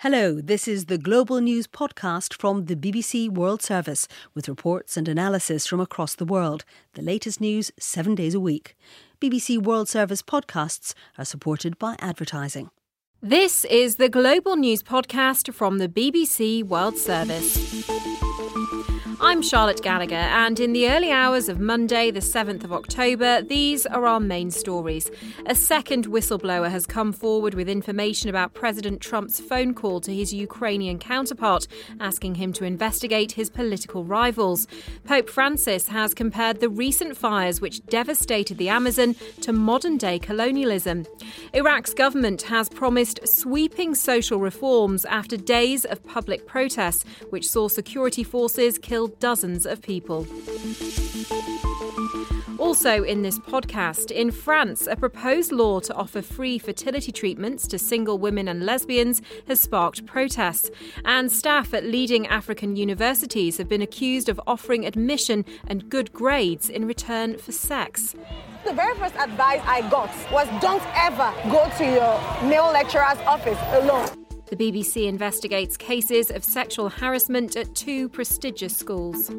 Hello, this is the Global News podcast from the BBC World Service with reports and analysis from across the world. The latest news 7 days a week. BBC World Service podcasts are supported by advertising. This is the Global News podcast from the BBC World Service. I'm Charlotte Gallagher, and in the early hours of Monday, the 7th of October, these are our main stories. A second whistleblower has come forward with information about President Trump's phone call to his Ukrainian counterpart, asking him to investigate his political rivals. Pope Francis has compared the recent fires which devastated the Amazon to modern-day colonialism. Iraq's government has promised sweeping social reforms after days of public protests, which saw security forces kill dozens of people. Also in this podcast, in France, a proposed law to offer free fertility treatments to single women and lesbians has sparked protests. And staff at leading African universities have been accused of offering admission and good grades in return for sex. The very first advice I got was don't ever go to your male lecturer's office alone. The BBC investigates cases of sexual harassment at two prestigious schools.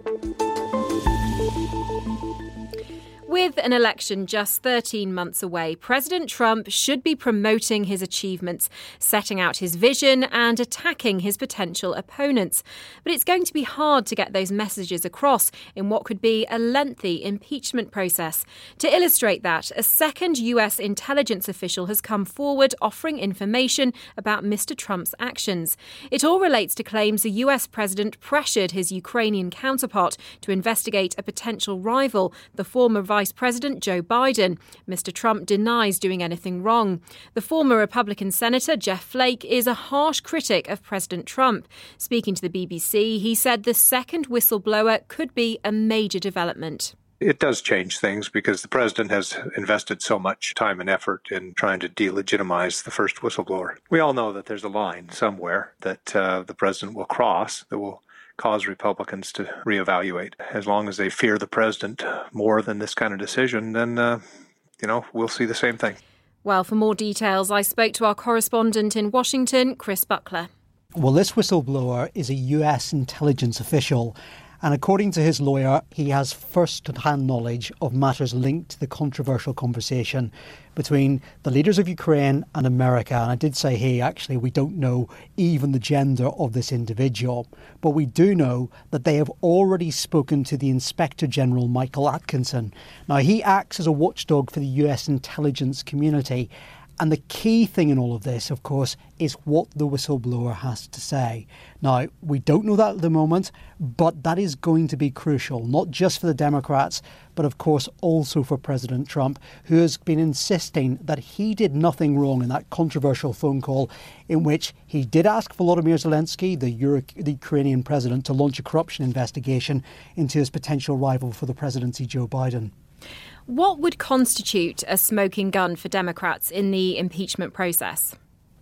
With an election just 13 months away, President Trump should be promoting his achievements, setting out his vision and attacking his potential opponents. But it's going to be hard to get those messages across in what could be a lengthy impeachment process. To illustrate that, a second US intelligence official has come forward offering information about Mr. Trump's actions. It all relates to claims the US president pressured his Ukrainian counterpart to investigate a potential rival, the former Vice President Joe Biden. Mr. Trump denies doing anything wrong. The former Republican Senator Jeff Flake is a harsh critic of President Trump. Speaking to the BBC, he said the second whistleblower could be a major development. It does change things because the president has invested so much time and effort in trying to delegitimize the first whistleblower. We all know that there's a line somewhere that the president will cross that will cause Republicans to reevaluate. As long as they fear the president more than this kind of decision, then, we'll see the same thing. Well, for more details, I spoke to our correspondent in Washington, Chris Buckler. Well, this whistleblower is a US intelligence official. And according to his lawyer, he has first-hand knowledge of matters linked to the controversial conversation between the leaders of Ukraine and America. And I did say, hey, actually, we don't know even the gender of this individual. But we do know that they have already spoken to the Inspector General, Michael Atkinson. Now, he acts as a watchdog for the US intelligence community. And the key thing in all of this, of course, is what the whistleblower has to say. Now, we don't know that at the moment, but that is going to be crucial, not just for the Democrats, but of course also for President Trump, who has been insisting that he did nothing wrong in that controversial phone call in which he did ask Volodymyr Zelensky, the Ukrainian president, to launch a corruption investigation into his potential rival for the presidency, Joe Biden. What would constitute a smoking gun for Democrats in the impeachment process?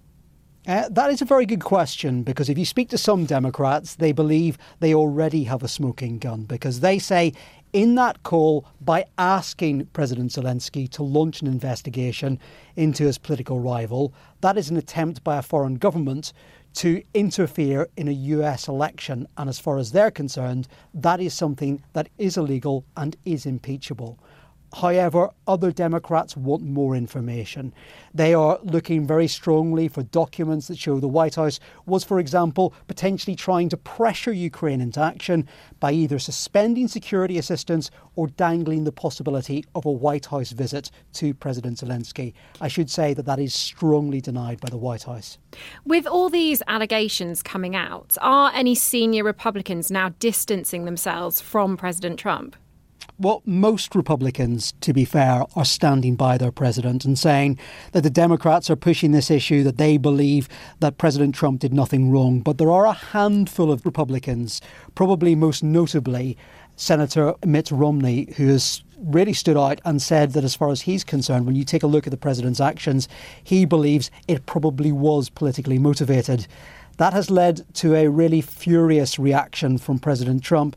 That is a very good question, because if you speak to some Democrats, they believe they already have a smoking gun, because they say in that call, by asking President Zelensky to launch an investigation into his political rival, that is an attempt by a foreign government to interfere in a US election. And as far as they're concerned, that is something that is illegal and is impeachable. However, other Democrats want more information. They are looking very strongly for documents that show the White House was, for example, potentially trying to pressure Ukraine into action by either suspending security assistance or dangling the possibility of a White House visit to President Zelensky. I should say that that is strongly denied by the White House. With all these allegations coming out, are any senior Republicans now distancing themselves from President Trump? Well, most Republicans, to be fair, are standing by their president and saying that the Democrats are pushing this issue, that they believe that President Trump did nothing wrong. But there are a handful of Republicans, probably most notably Senator Mitt Romney, who has really stood out and said that as far as he's concerned, when you take a look at the president's actions, he believes it probably was politically motivated. That has led to a really furious reaction from President Trump,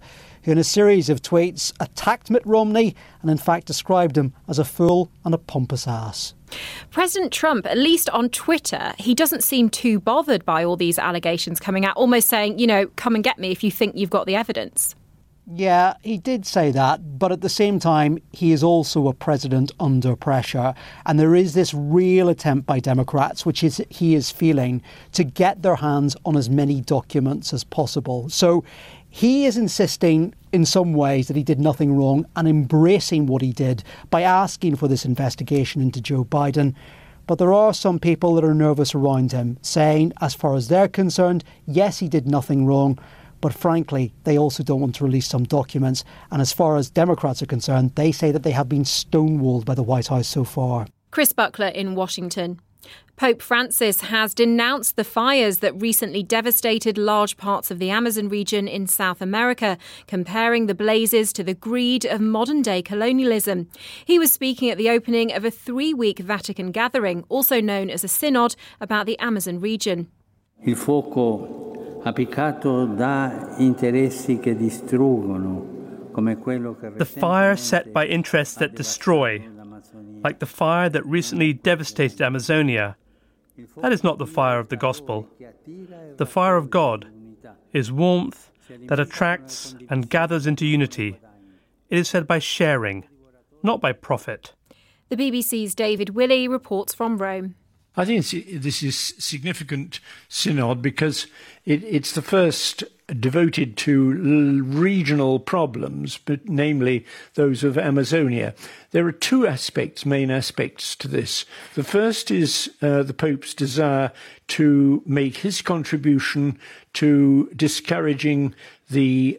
who in a series of tweets attacked Mitt Romney and in fact described him as a fool and a pompous ass. President Trump, at least on Twitter, he doesn't seem too bothered by all these allegations coming out, almost saying, come and get me if you think you've got the evidence. Yeah, he did say that, but at the same time, he is also a president under pressure. And there is this real attempt by Democrats, which is he is feeling, to get their hands on as many documents as possible. So he is insisting in some ways that he did nothing wrong and embracing what he did by asking for this investigation into Joe Biden. But there are some people that are nervous around him, saying, as far as they're concerned, yes, he did nothing wrong. But frankly, they also don't want to release some documents. And as far as Democrats are concerned, they say that they have been stonewalled by the White House so far. Chris Buckler in Washington. Pope Francis has denounced the fires that recently devastated large parts of the Amazon region in South America, comparing the blazes to the greed of modern-day colonialism. He was speaking at the opening of a 3-week Vatican gathering, also known as a synod, about the Amazon region. Il fuoco appiccato da interessi che distruggono, come quello che the fire set by interests that destroy, like the fire that recently devastated Amazonia. That is not the fire of the gospel. The fire of God is warmth that attracts and gathers into unity. It is said by sharing, not by profit. The BBC's David Willey reports from Rome. I think this is significant synod because it's the first devoted to regional problems, but namely those of Amazonia. There are two main aspects to this. The first is the Pope's desire to make his contribution to discouraging the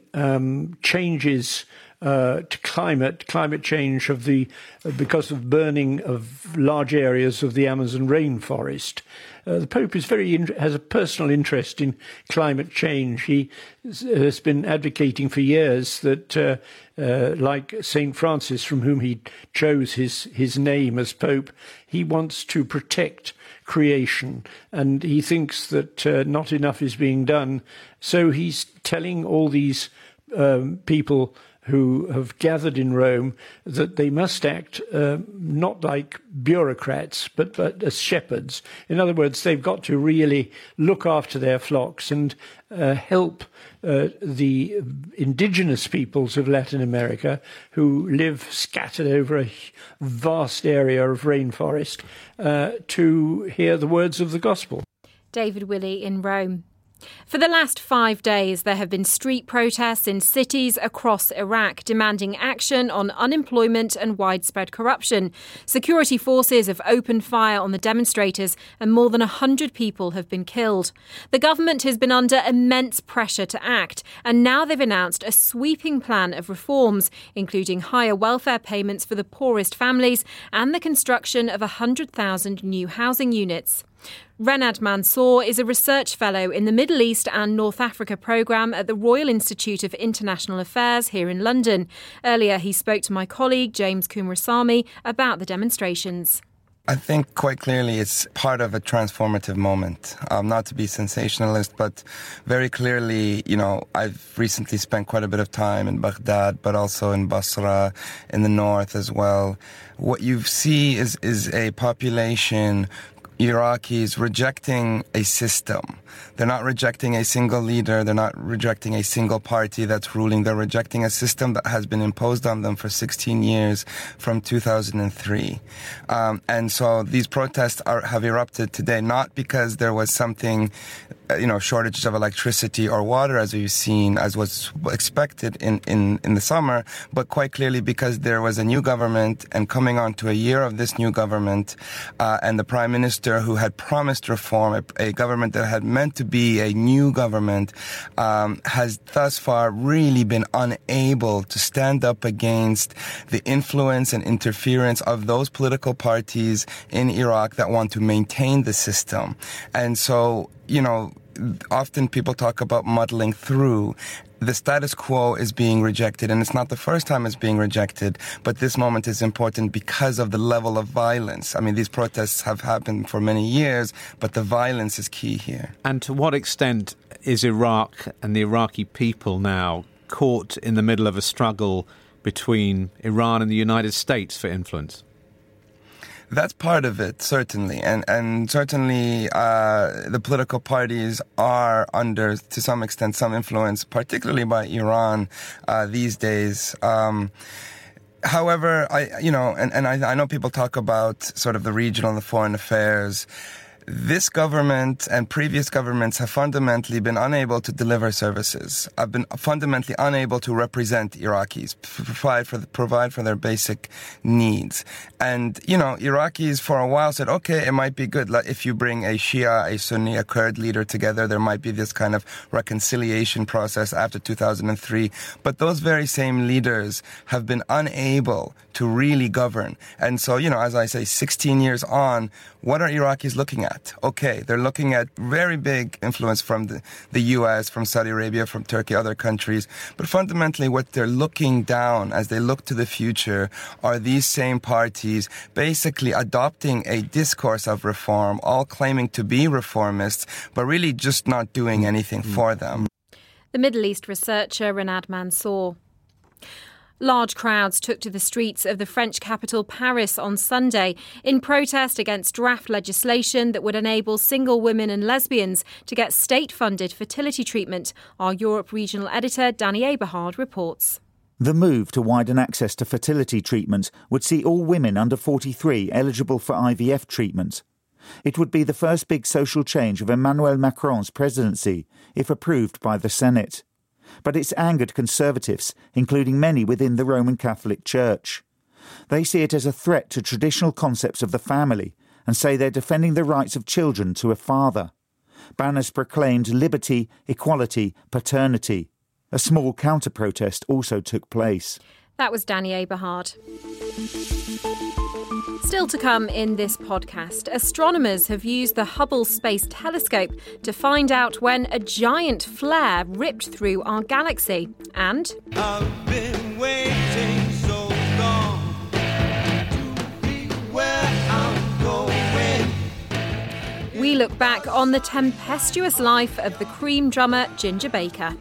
changes to climate change because of burning of large areas of the Amazon rainforest. The Pope is has a personal interest in climate change. He has been advocating for years that, like St. Francis, from whom he chose his name as Pope, he wants to protect creation, and he thinks that not enough is being done. So he's telling all these people who have gathered in Rome that they must act not like bureaucrats, but as shepherds. In other words, they've got to really look after their flocks and help the indigenous peoples of Latin America who live scattered over a vast area of rainforest to hear the words of the gospel. David Willey in Rome. For the last 5 days, there have been street protests in cities across Iraq demanding action on unemployment and widespread corruption. Security forces have opened fire on the demonstrators and more than 100 people have been killed. The government has been under immense pressure to act, and now they've announced a sweeping plan of reforms, including higher welfare payments for the poorest families and the construction of 100,000 new housing units. Renad Mansour is a research fellow in the Middle East and North Africa programme at the Royal Institute of International Affairs here in London. Earlier, he spoke to my colleague James Coomarasamy about the demonstrations. I think quite clearly it's part of a transformative moment. Not to be sensationalist, but very clearly, I've recently spent quite a bit of time in Baghdad, but also in Basra, in the north as well. What you see is a population, Iraqis, rejecting a system. They're not rejecting a single leader. They're not rejecting a single party that's ruling. They're rejecting a system that has been imposed on them for 16 years from 2003. And so these protests have erupted today, not because there was something, shortage of electricity or water, as we've seen, as was expected in the summer, but quite clearly because there was a new government, and coming on to a year of this new government, and the prime minister who had promised reform, a government that had meant to be a new government, has thus far really been unable to stand up against the influence and interference of those political parties in Iraq that want to maintain the system. And so, often people talk about muddling through. The status quo is being rejected, and it's not the first time it's being rejected, but this moment is important because of the level of violence. I mean, these protests have happened for many years, but the violence is key here. And to what extent is Iraq and the Iraqi people now caught in the middle of a struggle between Iran and the United States for influence? That's part of it, certainly. And certainly the political parties are under, to some extent, some influence, particularly by Iran these days. However, I know people talk about sort of the regional and the foreign affairs. This government and previous governments have fundamentally been unable to deliver services, have been fundamentally unable to represent Iraqis, provide for their basic needs. And, Iraqis for a while said, okay, it might be good. Like, if you bring a Shia, a Sunni, a Kurd leader together, there might be this kind of reconciliation process after 2003. But those very same leaders have been unable to really govern. And so, as I say, 16 years on, what are Iraqis looking at? Okay, they're looking at very big influence from the US, from Saudi Arabia, from Turkey, other countries. But fundamentally, what they're looking down as they look to the future are these same parties basically adopting a discourse of reform, all claiming to be reformists, but really just not doing anything for them. The Middle East researcher Renad Mansour. Large crowds took to the streets of the French capital Paris on Sunday in protest against draft legislation that would enable single women and lesbians to get state-funded fertility treatment. Our Europe regional editor Danny Eberhard reports. The move to widen access to fertility treatment would see all women under 43 eligible for IVF treatment. It would be the first big social change of Emmanuel Macron's presidency, if approved by the Senate. But it's angered conservatives, including many within the Roman Catholic Church. They see it as a threat to traditional concepts of the family and say they're defending the rights of children to a father. Banners proclaimed liberty, equality, paternity. A small counter-protest also took place. That was Danny Eberhard. Still to come in this podcast, astronomers have used the Hubble Space Telescope to find out when a giant flare ripped through our galaxy. And I've been waiting so long to be where I'm going. We look back on the tempestuous life of the Cream drummer Ginger Baker.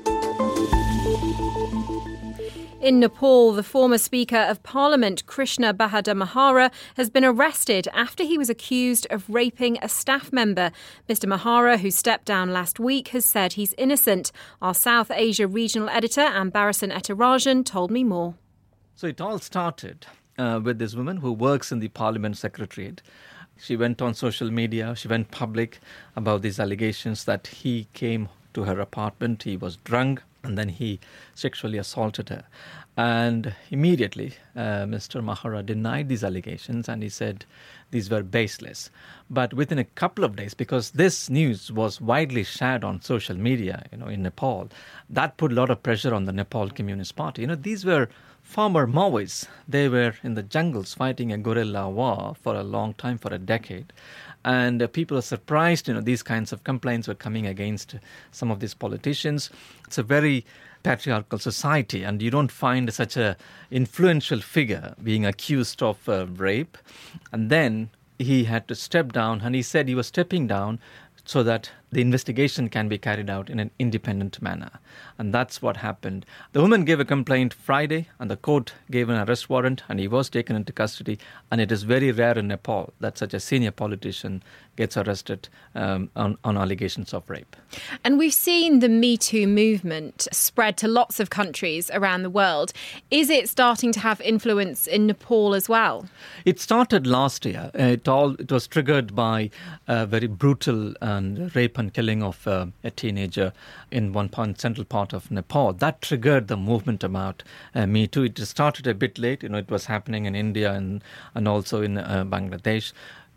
In Nepal, the former Speaker of Parliament, Krishna Bahadur Mahara, has been arrested after he was accused of raping a staff member. Mr Mahara, who stepped down last week, has said he's innocent. Our South Asia regional editor, Ambarasan Etarajan, told me more. So it all started with this woman who works in the Parliament Secretariat. She went on social media, she went public about these allegations that he came to her apartment, he was drunk, and then he sexually assaulted her. And immediately, Mr. Mahara denied these allegations and he said these were baseless. But within a couple of days, because this news was widely shared on social media, in Nepal, that put a lot of pressure on the Nepal Communist Party. These were former Maoists. They were in the jungles fighting a guerrilla war for a long time, for a decade. And people are surprised, these kinds of complaints were coming against some of these politicians. It's a very patriarchal society, and you don't find such a influential figure being accused of rape. And then he had to step down, and he said he was stepping down so that the investigation can be carried out in an independent manner. And that's what happened. The woman gave a complaint Friday, and the court gave an arrest warrant, and he was taken into custody. And it is very rare in Nepal that such a senior politician gets arrested on allegations of rape. And we've seen the Me Too movement spread to lots of countries around the world. Is it starting to have influence in Nepal as well? It started last year. It was triggered by a very brutal and rape and killing of a teenager in one central part of Nepal. That triggered the movement about Me Too. It started a bit late. It was happening in India and also in Bangladesh.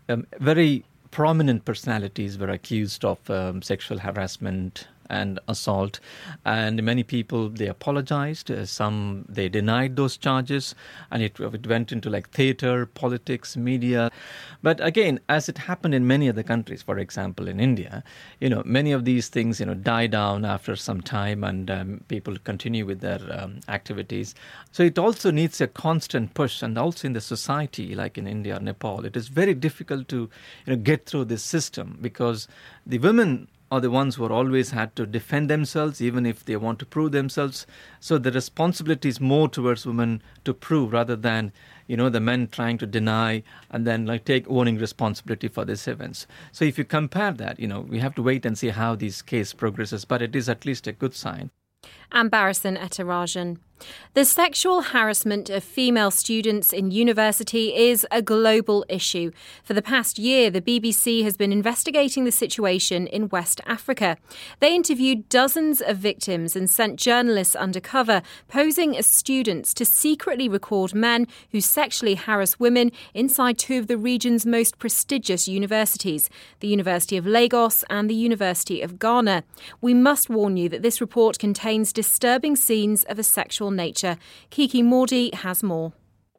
Very prominent personalities were accused of sexual harassment and assault, and many people, they apologized. Some, they denied those charges, and it went into like theater, politics, media. But again, as it happened in many other countries, for example, in India, many of these things, die down after some time, and people continue with their activities. So it also needs a constant push, and also in the society, like in India or Nepal, it is very difficult to get through this system, because the women are the ones who are always had to defend themselves, even if they want to prove themselves. So the responsibility is more towards women to prove rather than, the men trying to deny and then take owning responsibility for these events. So if you compare that, we have to wait and see how this case progresses, but it is at least a good sign. Ambarasan Ethirajan. The sexual harassment of female students in university is a global issue. For the past year, the BBC has been investigating the situation in West Africa. They interviewed dozens of victims and sent journalists undercover, posing as students to secretly record men who sexually harass women inside two of the region's most prestigious universities, the University of Lagos and the University of Ghana. We must warn you that this report contains disturbing scenes of a sexual nature. Kiki Mordi has more.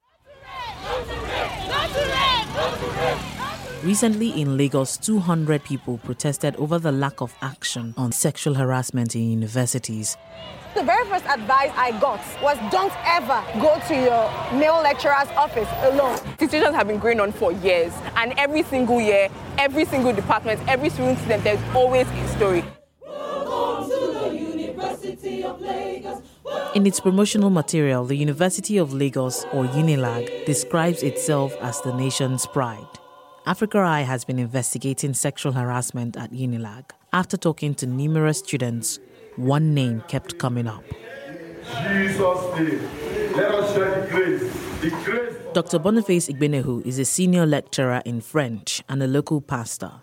Recently in Lagos, 200 people protested over the lack of action on sexual harassment in universities. The very first advice I got was don't ever go to your male lecturer's office alone. Situations have been going on for years, and every single year, every single department, every single student, there's always a story. In its promotional material, the University of Lagos, or UNILAG, describes itself as the nation's pride. Africa Eye has been investigating sexual harassment at UNILAG. After talking to numerous students, one name kept coming up. Jesus' name. Let us share the grace. The grace. Dr. Boniface Igbenehu is a senior lecturer in French and a local pastor.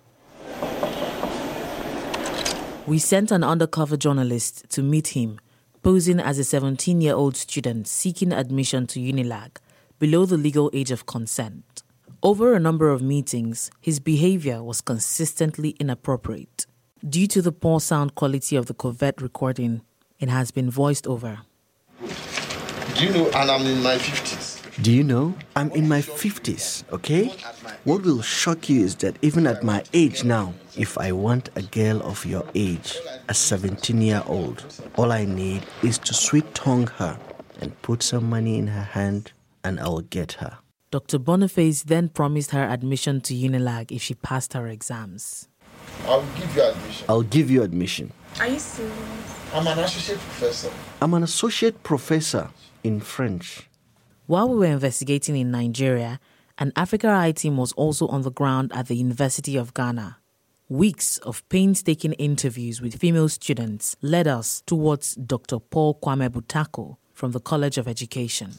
We sent an undercover journalist to meet him, posing as a 17-year-old student seeking admission to UNILAG, below the legal age of consent. Over a number of meetings, his behavior was consistently inappropriate. Due to the poor sound quality of the covert recording, it has been voiced over. Do you know, and I'm in my 50s. Do you know, I'm in my 50s, okay? What will shock you is that even at my age now, if I want a girl of your age, a 17-year-old, all I need is to sweet-tongue her and put some money in her hand and I'll get her. Dr. Boniface then promised her admission to UNILAG if she passed her exams. I'll give you admission. I'll give you admission. Are you serious? I'm an associate professor. I'm an associate professor in French. While we were investigating in Nigeria, an Africa Eye team was also on the ground at the University of Ghana. Weeks of painstaking interviews with female students led us towards Dr. Paul Kwame Butako from the College of Education.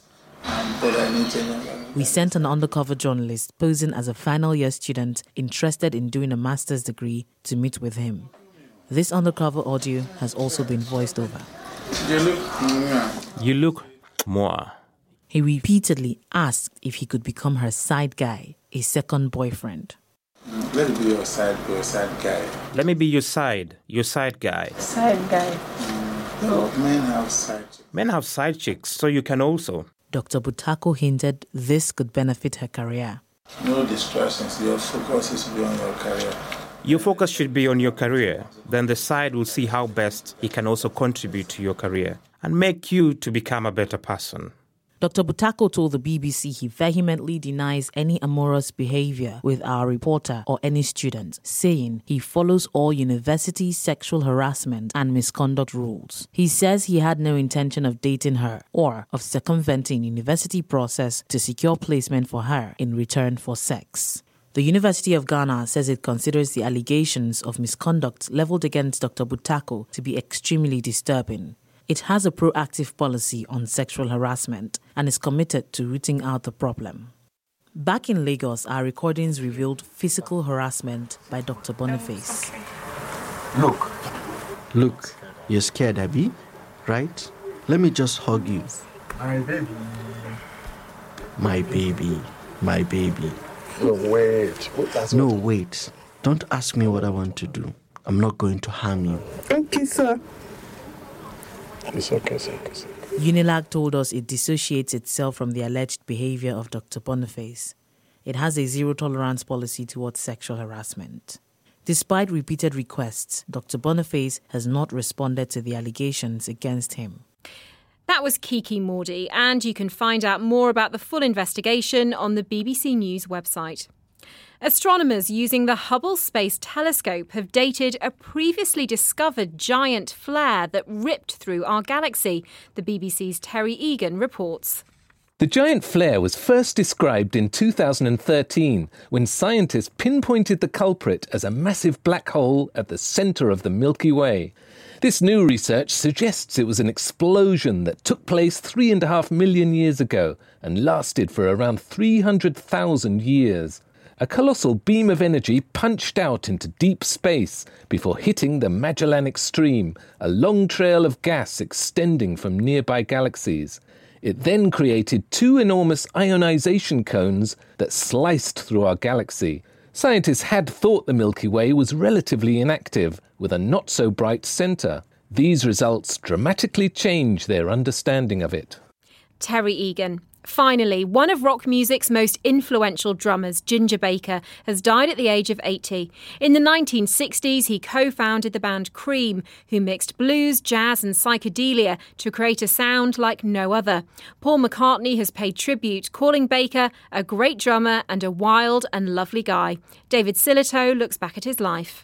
We sent an undercover journalist posing as a final-year student interested in doing a master's degree to meet with him. This undercover audio has also been voiced over. You look more. He repeatedly asked if he could become her side guy, a second boyfriend. Let me be your side guy. Let me be your side guy. Side guy. No, men have side chicks. Men have side chicks, so you can also. Dr. Butako hinted this could benefit her career. No distractions. Your focus is to be on your career. Your focus should be on your career. Then the side will see how best he can also contribute to your career and make you to become a better person. Dr. Butako told the BBC he vehemently denies any amorous behavior with our reporter or any student, saying he follows all university sexual harassment and misconduct rules. He says he had no intention of dating her or of circumventing university process to secure placement for her in return for sex. The University of Ghana says it considers the allegations of misconduct leveled against Dr. Butako to be extremely disturbing. It has a proactive policy on sexual harassment and is committed to rooting out the problem. Back in Lagos, our recordings revealed physical harassment by Dr. Boniface. Look, you're scared, Abby, right? Let me just hug you. My baby. My baby, my baby. No, wait. No, wait. Don't ask me what I want to do. I'm not going to harm you. Okay, sir. It's okay. UNILAG told us it dissociates itself from the alleged behavior of Dr. Boniface. It has a zero-tolerance policy towards sexual harassment. Despite repeated requests, Dr. Boniface has not responded to the allegations against him. That was Kiki Mordi, and you can find out more about the full investigation on the BBC News website. Astronomers using the Hubble Space Telescope have dated a previously discovered giant flare that ripped through our galaxy, the BBC's Terry Egan reports. The giant flare was first described in 2013 when scientists pinpointed the culprit as a massive black hole at the centre of the Milky Way. This new research suggests it was an explosion that took place 3.5 million years ago and lasted for around 300,000 years. A colossal beam of energy punched out into deep space before hitting the Magellanic Stream, a long trail of gas extending from nearby galaxies. It then created 2 enormous ionization cones that sliced through our galaxy. Scientists had thought the Milky Way was relatively inactive, with a not-so-bright centre. These results dramatically change their understanding of it. Terry Egan. Finally, one of rock music's most influential drummers, Ginger Baker, has died at the age of 80. In the 1960s, he co-founded the band Cream, who mixed blues, jazz and psychedelia to create a sound like no other. Paul McCartney has paid tribute, calling Baker a great drummer and a wild and lovely guy. David Sillitoe looks back at his life.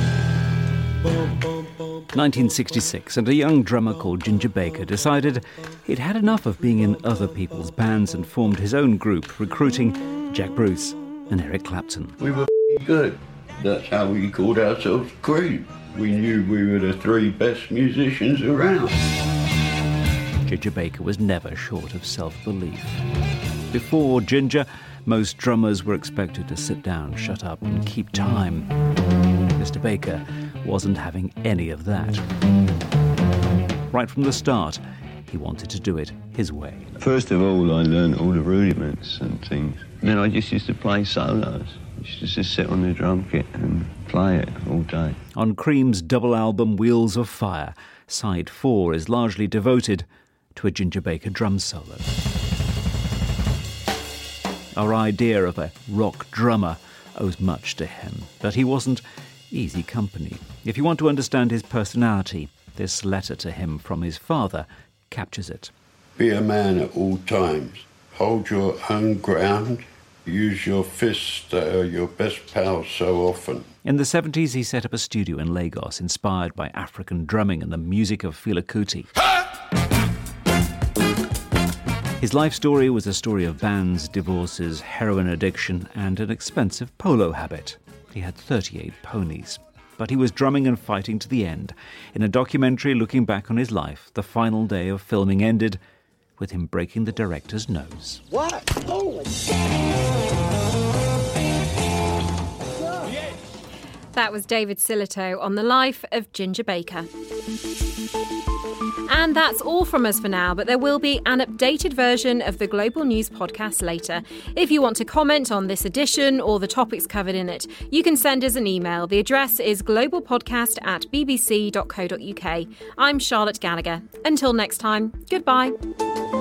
1966, and a young drummer called Ginger Baker decided he'd had enough of being in other people's bands and formed his own group, recruiting Jack Bruce and Eric Clapton. We were good. That's how we called ourselves Cream. We knew we were the 3 best musicians around. Ginger Baker was never short of self-belief. Before Ginger, most drummers were expected to sit down, shut up and keep time. Mr. Baker wasn't having any of that. Right from the start, he wanted to do it his way. First of all, I learned all the rudiments and things. Then I just used to play solos. Used to sit on the drum kit and play it all day. On Cream's double album Wheels of Fire, side 4 is largely devoted to a Ginger Baker drum solo. Our idea of a rock drummer owes much to him, but he wasn't easy company. If you want to understand his personality, this letter to him from his father captures it. Be a man at all times. Hold your own ground. Use your fists that are your best pals so often. In the 70s, he set up a studio in Lagos, inspired by African drumming and the music of Fela Kuti. His life story was a story of bands, divorces, heroin addiction, and an expensive polo habit. He had 38 ponies. But he was drumming and fighting to the end. In a documentary looking back on his life, the final day of filming ended with him breaking the director's nose. What? Holy That was David Sillitoe on the life of Ginger Baker. And that's all from us for now, but there will be an updated version of the Global News podcast later. If you want to comment on this edition or the topics covered in it, you can send us an email. The address is globalpodcast@bbc.co.uk. I'm Charlotte Gallagher. Until next time, goodbye.